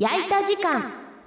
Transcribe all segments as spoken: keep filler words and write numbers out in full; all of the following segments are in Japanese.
焼いた時間。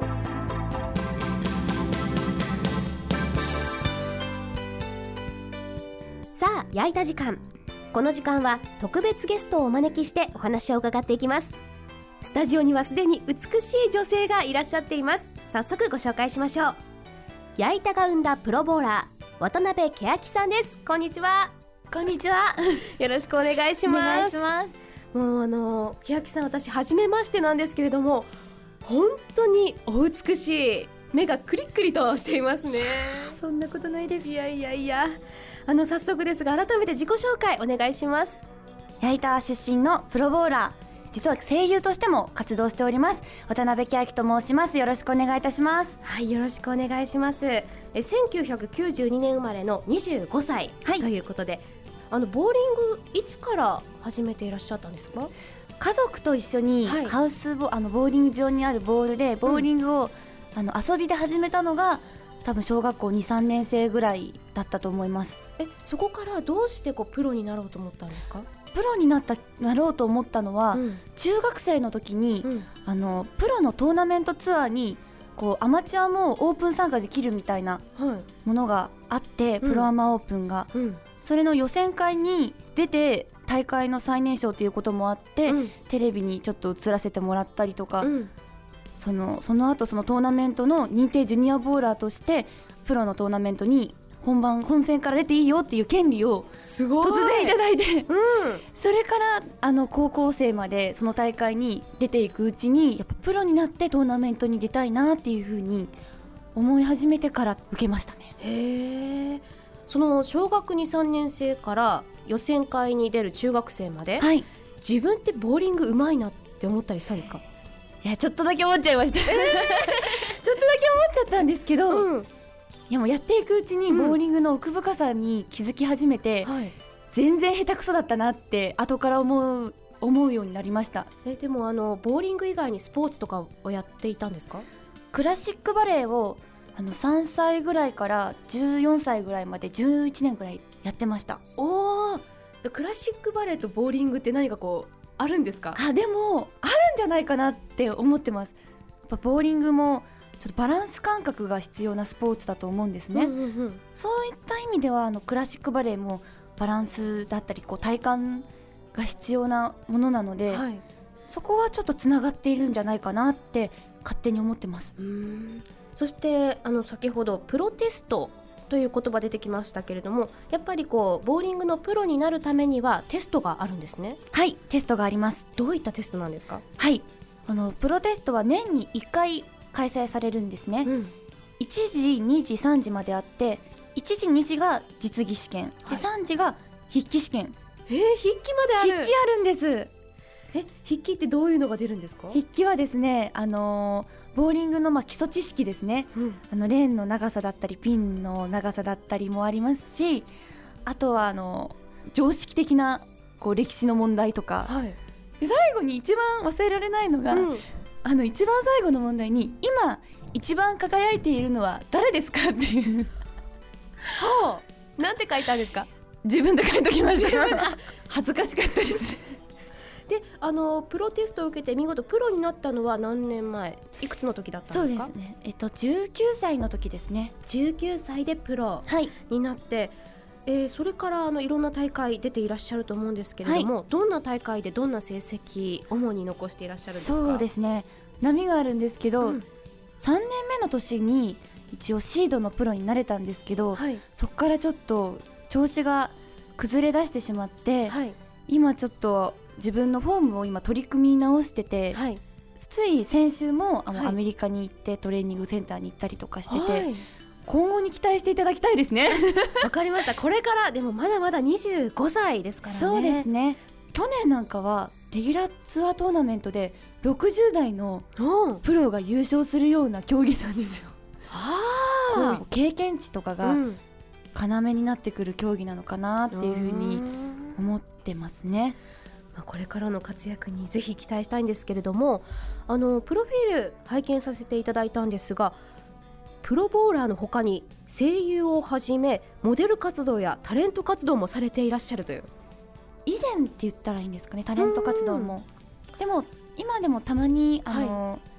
さあ焼いた時間、この時間は特別ゲストをお招きしてお話を伺っていきます。スタジオにはすでに美しい女性がいらっしゃっています。早速ご紹介しましょう。焼いたが生んだプロボーラー、渡辺けやきさんです。こんにちは。 こんにちは。 よろしくお願いします。 お願いします。 もうあのけやきさん、私初めましてなんですけれども、本当にお美しい、目がクリックリとしていますね。 そんなことないです。 いやいやいや、あの早速ですが改めて自己紹介お願いします。 焼いた出身のプロボーラー、実は声優としても活動しております渡辺けやきと申します。よろしくお願いいたします。 はい、よろしくお願いします。えせんきゅうひゃくきゅうじゅうにねん生まれのにじゅうごさい、はい、ということで、あのボーリングいつから始めていらっしゃったんですか？ 家族と一緒にハウスボ、はい、あのボーリング場にあるボールでボーリングを、うん、あの遊びで始めたのが多分小学校 にさんねん生ぐらいだったと思います。 えそこからどうしてこうプロになろうと思ったんですか？ プロになったなろうと思ったのは、 うん、 中学生の時に、うん、あのプロのトーナメントツアーにこうアマチュアもオープン参加できるみたいなものがあって、はい、プロアマオープンが、うん、それの予選会に出て大会の最年少ということもあって、うん、テレビにちょっと映らせてもらったりとか、うん、そのその後そのトーナメントの認定ジュニアボーラーとしてプロのトーナメントに本番本戦から出ていいよっていう権利を突然いただいて、うん、それからあの高校生までその大会に出ていくうちにやっぱプロになってトーナメントに出たいなっていう風に思い始めてから受けましたね。 へー、その小学 にさんねん生から予選会に出る中学生まで、はい、自分ってボーリング上手いなって思ったりしたんですか？ いやちょっとだけ思っちゃいました、えー、ちょっとだけ思っちゃったんですけど、うん、いやもうやっていくうちにボーリングの奥深さに気づき始めて、うんはい、全然下手くそだったなって後から思う、思うようになりました。 えでもあのボーリング以外にスポーツとかをやっていたんですか？ クラシックバレエをあのさんさいぐらいからじゅうよんさいぐらいまでじゅういちねんぐらいやってました。 おー、クラシックバレエとボーリングって何かこうあるんですか？ あでもあるんじゃないかなって思ってます。やっぱボーリングもちょっとバランス感覚が必要なスポーツだと思うんですね、うんうんうん、そういった意味ではあのクラシックバレエもバランスだったりこう体幹が必要なものなので、はい、そこはちょっとつながっているんじゃないかなって勝手に思ってます。 うーん、そしてあの先ほどプロテストという言葉出てきましたけれども、やっぱりこうボーリングのプロになるためにはテストがあるんですね。 はい、テストがあります。 どういったテストなんですか？ はい、あのプロテストは年にいっかい開催されるんですね、うん、いちじ、にじ、さんじまであって、いちじ、にじが実技試験、はい、でさんじが筆記試験。 えー、筆記まである？ 筆記あるんです。 え筆記ってどういうのが出るんですか？ 筆記はですね、あのー、ボーリングのまあ基礎知識ですね、うん、あのレーンの長さだったりピンの長さだったりもありますし、あとはあの常識的なこう歴史の問題とか、はい、で最後に一番忘れられないのが、うん、あの一番最後の問題に今一番輝いているのは誰ですかっていうはあ、なんて書いたんですか？ 自分で書いときました恥ずかしかったですね。 であのプロテストを受けて見事プロになったのは何年前、いくつの時だったんですか？ そうですね、えっと、じゅうきゅうさいの時ですね。 じゅうきゅうさいでプロになって、はい、えー、それからあのいろんな大会出ていらっしゃると思うんですけれども、はい、どんな大会でどんな成績主に残していらっしゃるんですか？ そうですね、波があるんですけど、うん、さんねんめの年に一応シードのプロになれたんですけど、はい、そこからちょっと調子が崩れ出してしまって、はい、今ちょっと自分のフォームを今取り組み直してて、はい、つい先週もあの、はい、アメリカに行ってトレーニングセンターに行ったりとかしてて、はい、今後に期待していただきたいですね。 わかりました。これからでもまだまだにじゅうごさいですからね。 そうですね、去年なんかはレギュラーツアートーナメントでろくじゅうだいのプロが優勝するような競技なんですよ。はあ、経験値とかが要になってくる競技なのかなっていうふうに思ってますね。 まあ、これからの活躍にぜひ期待したいんですけれども、あのプロフィール拝見させていただいたんですが、プロボーラーの他に声優をはじめモデル活動やタレント活動もされていらっしゃるという。 以前って言ったらいいんですかね、タレント活動も。でも今でもたまにあの、はい、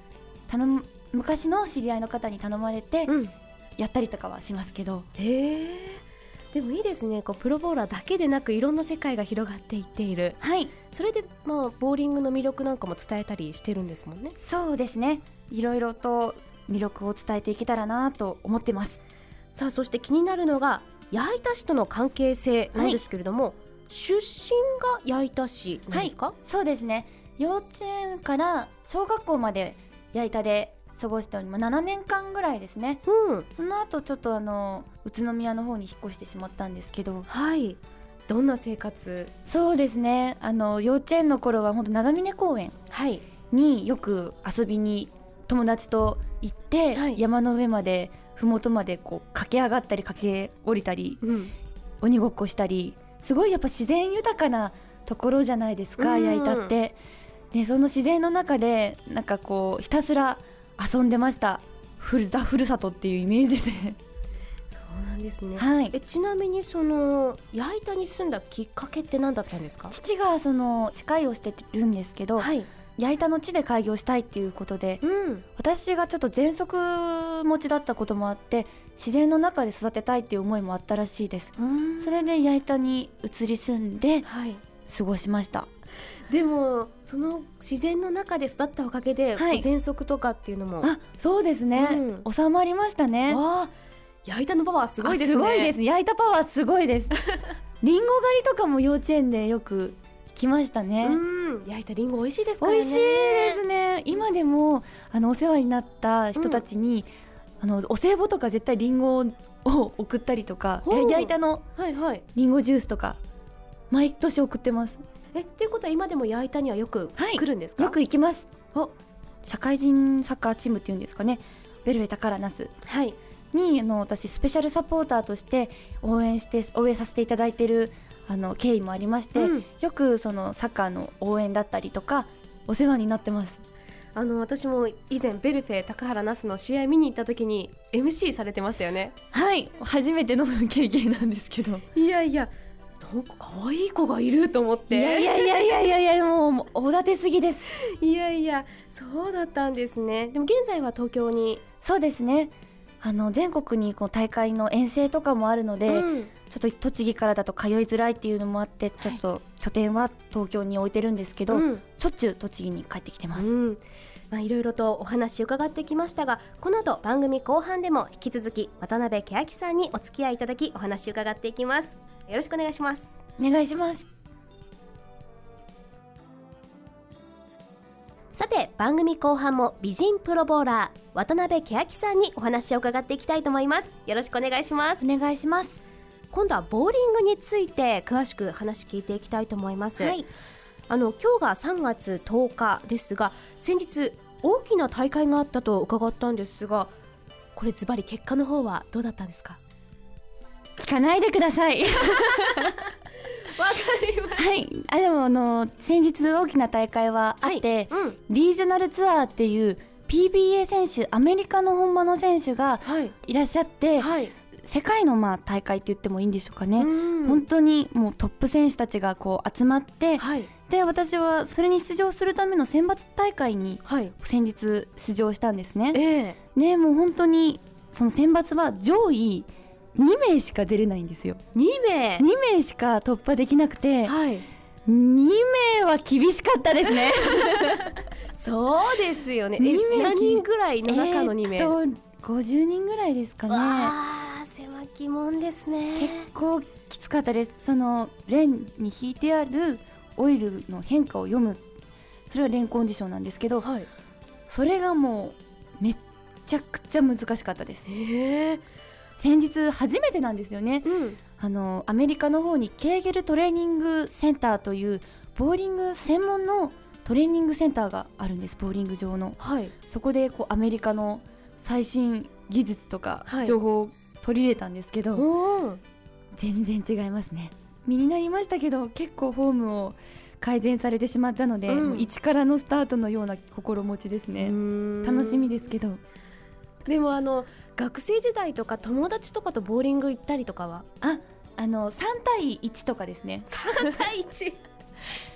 頼む昔の知り合いの方に頼まれてやったりとかはしますけど、 うん、へえ、でもいいですね。こうプロボーラーだけでなくいろんな世界が広がっていっている。 はい、 それで、まあ、ボーリングの魅力なんかも伝えたりしてるんですもんね。 そうですね、いろいろと魅力を伝えていけたらなと思ってます。 さあ、そして気になるのが矢板市との関係性なんですけれども、はい、出身が矢板市なんですか？ はい、そうですね、幼稚園から小学校まで矢板で過ごしております。ななねんかんぐらいですね、うん、その後ちょっとあの宇都宮の方に引っ越してしまったんですけど、 はい、どんな生活？ そうですね、あの幼稚園の頃は本当長峰公園によく遊びに友達と行って、はい、山の上まで麓までこう駆け上がったり駆け下りたり、うん、鬼ごっこしたり、すごいやっぱ自然豊かなところじゃないですか、矢板って。でその自然の中でなんかこうひたすら遊んでました。ふるザふるさとっていうイメージでそうなんですね、 はい、 えちなみにその矢板に住んだきっかけって何だったんですか？ 父がその歯科医をしてるんですけど、はい、矢板の地で開業したいっていうことで、うん、私がちょっと喘息持ちだったこともあって自然の中で育てたいっていう思いもあったらしいです。それで矢板に移り住んで過ごしました、はい、 でもその自然の中で育ったおかげで、はい、喘息とかっていうのもあそうですね、うん、収まりましたね。 あ矢板のパワーすごいですね。 すごいです、矢板パワーすごいですリンゴ狩りとかも幼稚園でよく来ましたね。 うん、焼いたリンゴ美味しいですからね。 美味しいですね。今でもあのお世話になった人たちに、うん、あのお歳暮とか絶対リンゴを送ったりとか、焼いたのリンゴジュースとか毎年送ってます。 えっていうことは今でも焼いたにはよく来るんですか？ はい、よく行きます。お社会人サッカーチームっていうんですかね、ベルベタカラナス、はい、にあの私スペシャルサポーターとして応援して応援させていただいているあの経緯もありまして、うん、よくそのサッカーの応援だったりとかお世話になってます。 あの私も以前ベルフェ高原ナスの試合見に行った時に エムシー されてましたよね。 はい、初めての経験なんですけど、 いやいやなんか可愛い子がいると思って、 いやいやいやいやいやいやもうおだてすぎです。 いやいやそうだったんですね。でも現在は東京に。 そうですね、あの全国にこう大会の遠征とかもあるので、うん、ちょっと栃木からだと通いづらいっていうのもあってちょっと拠点は東京に置いてるんですけど、うん、しょっちゅう栃木に帰ってきてます。うん、 まあ、いろいろとお話伺ってきましたが、この後番組後半でも引き続き渡辺けやきさんにお付き合いいただきお話伺っていきます。よろしくお願いします。 お願いします。 さて番組後半も美人プロボーラー渡辺けやきさんにお話を伺っていきたいと思います。よろしくお願いします。 お願いします。 今度はボーリングについて詳しく話聞いていきたいと思います。はい、あの今日がさんがつとおかですが、先日大きな大会があったと伺ったんですが、これズバリ結果の方はどうだったんですか？ 聞かないでください。 わかります。 はい、あでもあの先日大きな大会はあって、はい、うん、リージョナルツアーっていう ピービーエー 選手、アメリカの本場の選手がいらっしゃって、はい、世界のまあ大会って言ってもいいんでしょうかね。本当にもうトップ選手たちがこう集まって、はい、で私はそれに出場するための選抜大会に先日出場したんですね。えー、でもう本当にその選抜は上位にめいしか出れないんですよ。 にめい ? にめいしか突破できなくて、はい、にめいは厳しかったですね。 そうですよね。え何人ぐらいの中のにめい？えー、っとごじゅうにんぐらいですかね。 あー狭きもんですね。 結構きつかったです。そのレンに引いてあるオイルの変化を読む、それはレンコンディションなんですけど、はい、それがもうめっちゃくちゃ難しかったです。へー、先日初めてなんですよね。うん、あのアメリカの方にケーゲルトレーニングセンターというボーリング専門のトレーニングセンターがあるんです。ボーリング場の、はい、そこでこうアメリカの最新技術とか情報を取り入れたんですけど、はい、全然違いますね。身になりましたけど結構フォームを改善されてしまったので、うん、もう一からのスタートのような心持ちですね。楽しみですけど。 でもあの学生時代とか友達とかとボーリング行ったりとかは？ あ、あのさんたいいちとかですね。 さんたいいち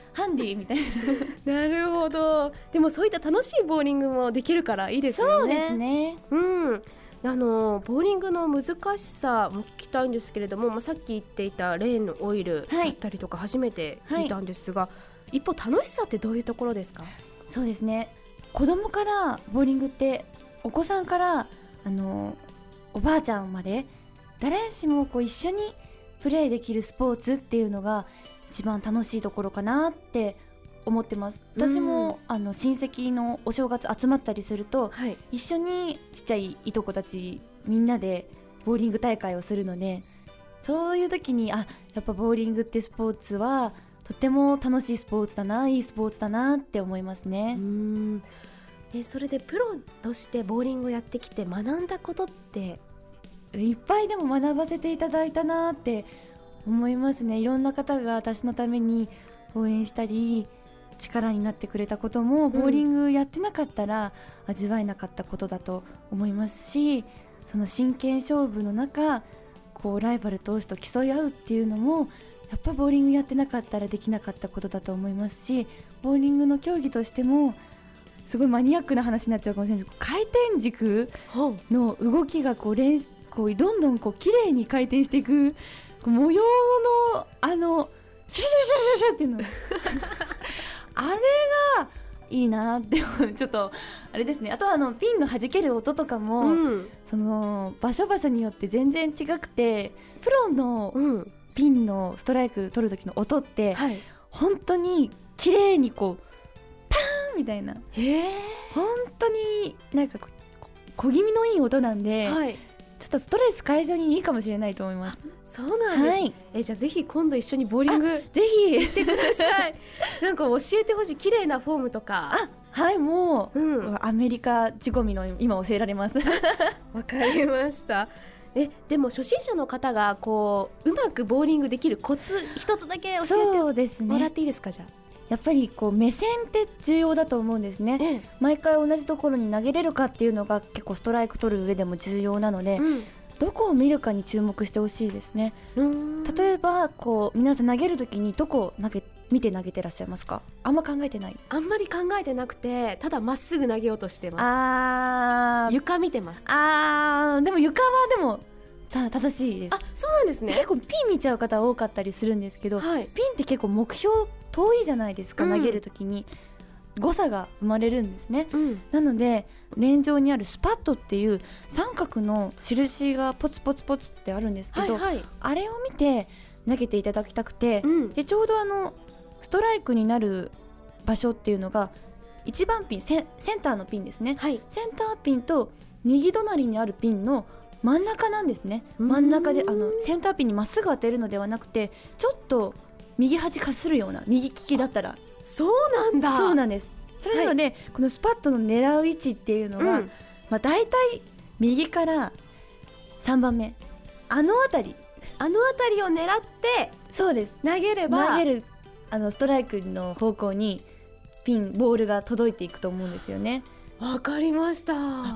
ハンディみたいななるほど。でもそういった楽しいボーリングもできるからいいですよね。 そうですね。 うん。あのボーリングの難しさも聞きたいんですけれども、まあ、さっき言っていたレーンのオイルだったりとか初めて聞いたんですが、はい、一方楽しさってどういうところですか？ そうですね、子供からボーリングってお子さんからあのおばあちゃんまで誰しもこう一緒にプレーできるスポーツっていうのが一番楽しいところかなって思ってます。私も、うん、あの親戚のお正月集まったりすると、はい、一緒にちっちゃいいとこたちみんなでボーリング大会をするので、そういう時にあやっぱボーリングってスポーツはとても楽しいスポーツだな、いいスポーツだなって思いますね。 うーんえそれでプロとしてボーリングをやってきて学んだことっていっぱいでも学ばせていただいたなって思いますね。いろんな方が私のために応援したり力になってくれたこともボーリングやってなかったら味わえなかったことだと思いますし、その真剣勝負の中こうライバル同士と競い合うっていうのもやっぱボーリングやってなかったらできなかったことだと思いますし、ボーリングの競技としてもすごいマニアックな話になっちゃうかもしれないですけど、回転軸の動きがこう連こうどんどんこう綺麗に回転していく模様のあのシュシュシュシュシュっていうのあれがいいなってちょっとあれですね。あとはあのピンの弾ける音とかも、うん、その場所場所によって全然違くて、プロのピンのストライク取る時の音って、はい、本当に綺麗にこうパーンみたいな、へ本当になんか小気味のいい音なんで、はい、ちょっとストレス解消にいいかもしれないと思います。 そうなんです、はい、えじゃあぜひ今度一緒にボーリングぜひ行ってくださいなんか教えてほしい綺麗なフォームとか。 あはいもう、うん、アメリカ仕込みの今教えられますわかりました。えでも初心者の方がこううまくボーリングできるコツ一つだけ教えてもらっていいですか？じゃあやっぱりこう目線って重要だと思うんですね、ええ、毎回同じところに投げれるかっていうのが結構ストライク取る上でも重要なので、うん、どこを見るかに注目してほしいですね。例えばこう皆さん投げるときにどこを投げ見て投げてらっしゃいますか？あんま考えてない？ あんまり考えてなくて、ただまっすぐ投げようとしてます。あ床見てます。 あーでも床はでもた正しいです。 あそうなんですね。 結構ピン見ちゃう方多かったりするんですけど、はい、ピンって結構目標遠いじゃないですか、うん、投げるときに誤差が生まれるんですね、うん、なのでレーン上にあるスパットっていう三角の印がポツポツポツってあるんですけど、はいはい、あれを見て投げていただきたくて、うん、でちょうどあのストライクになる場所っていうのがいちばんピン セ, センターのピンですね、はい、センターピンと右隣にあるピンの真ん中なんですね。真ん中であのセンターピンにまっすぐ当てるのではなくて、ちょっと右端かするような、右利きだったらそうなんだ。 そうなんです。それなので、はい、このスパットの狙う位置っていうのは、うんまあ、だいたい右からさんばんめあの辺りあの辺りを狙ってそうです投げれば投げるあのストライクの方向にピンボールが届いていくと思うんですよね。 わかりました。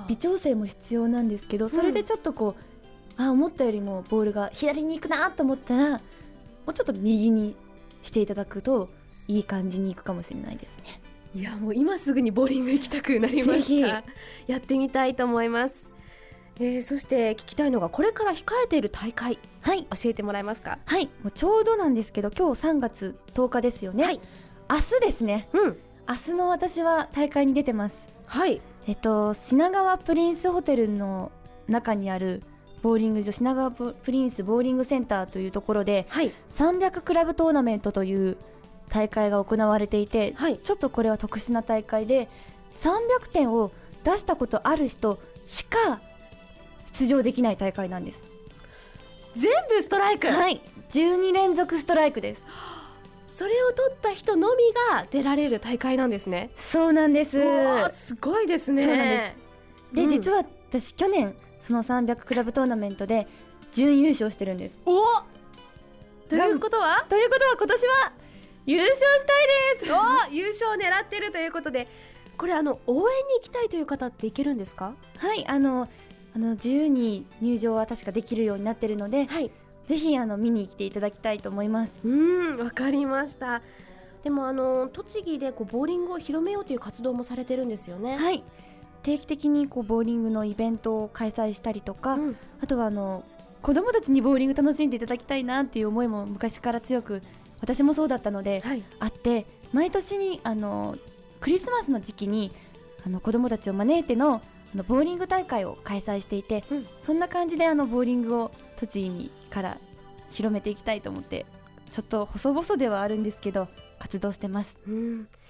微調整も必要なんですけど、それでちょっとこう、うん、あ思ったよりもボールが左に行くなと思ったらもうちょっと右にしていただくといい感じにいくかもしれないですね。 いやもう今すぐにボーリング行きたくなりました。やってみたいと思います、えー、そして聞きたいのがこれから控えている大会、はい、教えてもらえますか？ はいもうちょうどなんですけど今日さんがつとおかですよね、はい、明日ですね、うん、明日の私は大会に出てます。はいえっと品川プリンスホテルの中にあるボーリング場品川プリンスボーリングセンターというところで、はい、さんびゃくクラブトーナメントという大会が行われていて、はい、ちょっとこれは特殊な大会でさんびゃくてんを出したことある人しか出場できない大会なんです。 全部ストライク。 はいじゅうにれんぞくストライクです。 それを取った人のみが出られる大会なんですね。 そうなんです。 すごいですね。 そうなんですで、うん、実は私去年そのさんびゃくクラブトーナメントで準優勝してるんです。 おということはということは今年は優勝したいです。 お優勝を狙ってるということで、これあの応援に行きたいという方って行けるんですか？ はいあのあの自由に入場は確かできるようになっているので、はい、ぜひあの見に来ていただきたいと思います。 うんわかりました。 でもあの栃木でこうボーリングを広めようという活動もされてるんですよね。 はい、定期的にこうボーリングのイベントを開催したりとか、うん、あとはあの子どもたちにボーリング楽しんでいただきたいなっていう思いも昔から強く、私もそうだったので、はい、あって、毎年にあのクリスマスの時期にあの子どもたちを招いてのあのボーリング大会を開催していて、うん、そんな感じであのボーリングを栃木にから広めていきたいと思って、ちょっと細々ではあるんですけど活動してます。 うん、